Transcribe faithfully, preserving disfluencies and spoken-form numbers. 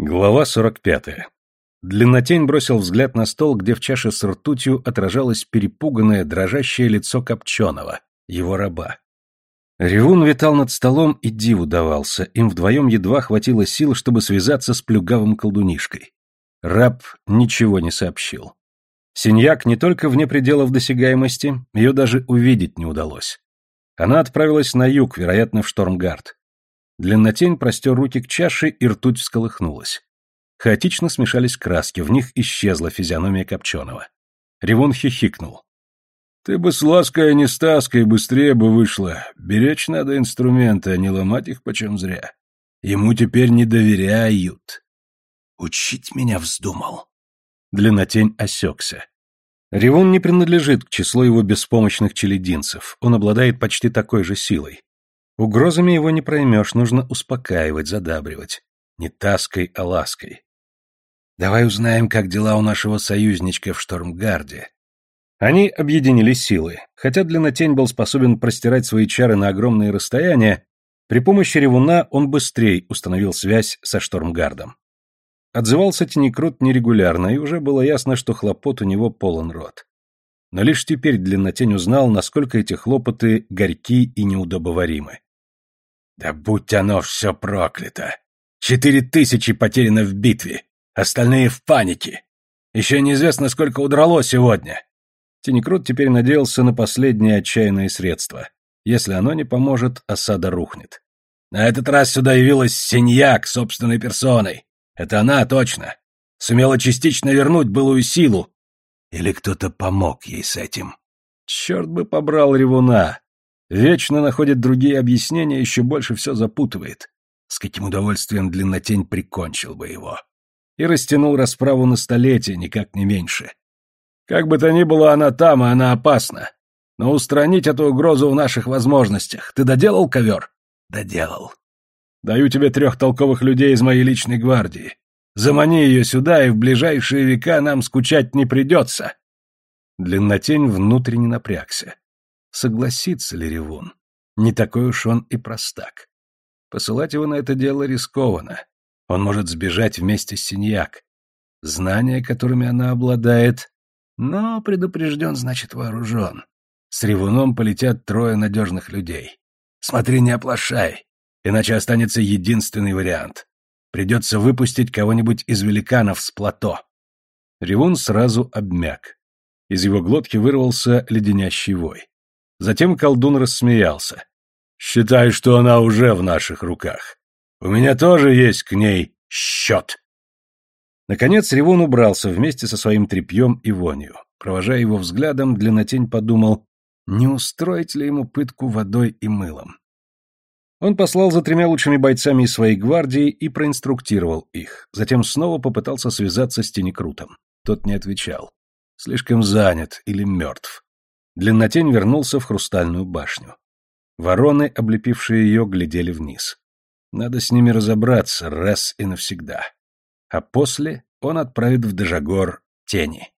Глава сорок пятая. Длиннотень бросил взгляд на стол, где в чаше с ртутью отражалось перепуганное, дрожащее лицо Копченого, его раба. Ревун витал над столом и диву давался, им вдвоем едва хватило сил, чтобы связаться с плюгавым колдунишкой. Раб ничего не сообщил. Синьяк не только вне пределов досягаемости, ее даже увидеть не удалось. Она отправилась на юг, вероятно, в Штормгард. Длиннотень простер руки к чаше, и ртуть всколыхнулась. Хаотично смешались краски, в них исчезла физиономия Копченого. Ревун хихикнул. «Ты бы с лаской, а не с таской, быстрее бы вышла. Беречь надо инструменты, а не ломать их почем зря. Ему теперь не доверяют». «Учить меня вздумал». Длиннотень осекся. Ревун не принадлежит к числу его беспомощных челядинцев, он обладает почти такой же силой. Угрозами его не проймешь, нужно успокаивать, задабривать. Не таской, а лаской. Давай узнаем, как дела у нашего союзничка в Штормгарде. Они объединили силы. Хотя Длиннотень был способен простирать свои чары на огромные расстояния, при помощи ревуна он быстрее установил связь со Штормгардом. Отзывался Тенекрут нерегулярно, и уже было ясно, что хлопот у него полон рот. Но лишь теперь Длиннотень узнал, насколько эти хлопоты горьки и неудобоваримы. «Да будь оно все проклято! Четыре тысячи потеряно в битве, остальные в панике. Еще неизвестно, сколько удрало сегодня». Тенекрут теперь надеялся на последнее отчаянное средство. Если оно не поможет, осада рухнет. «На этот раз сюда явилась Синьяк собственной персоной. Это она, точно. Сумела частично вернуть былую силу. Или кто-то помог ей с этим?» Черт бы побрал ревуна. Вечно находит другие объяснения, еще больше все запутывает. С каким удовольствием Длиннотень прикончил бы его. И растянул расправу на столетие, никак не меньше. Как бы то ни было, она там, и она опасна. Но устранить эту угрозу в наших возможностях. Ты доделал ковер? Доделал. Даю тебе трех толковых людей из моей личной гвардии. Замани ее сюда, и в ближайшие века нам скучать не придется. Длиннотень внутренне напрягся. Согласится ли ревун? Не такой уж он и простак. Посылать его на это дело рискованно. Он может сбежать вместе с Синьяк. Знания, которыми она обладает... Но предупрежден, значит вооружен. С ревуном полетят трое надежных людей. Смотри, не оплошай, иначе останется единственный вариант. Придется выпустить кого-нибудь из великанов с плато. Ревун сразу обмяк. Из его глотки вырвался леденящий вой. Затем колдун рассмеялся. «Считай, что она уже в наших руках. У меня тоже есть к ней счет». Наконец ревун убрался вместе со своим тряпьем и вонью. Провожая его взглядом, Длиннотень подумал, не устроить ли ему пытку водой и мылом. Он послал за тремя лучшими бойцами из своей гвардии и проинструктировал их. Затем снова попытался связаться с Тенекрутом. Тот не отвечал. Слишком занят или мертв. Длиннотень вернулся в Хрустальную башню. Вороны, облепившие ее, глядели вниз. Надо с ними разобраться раз и навсегда. А после он отправит в Дежагор тени.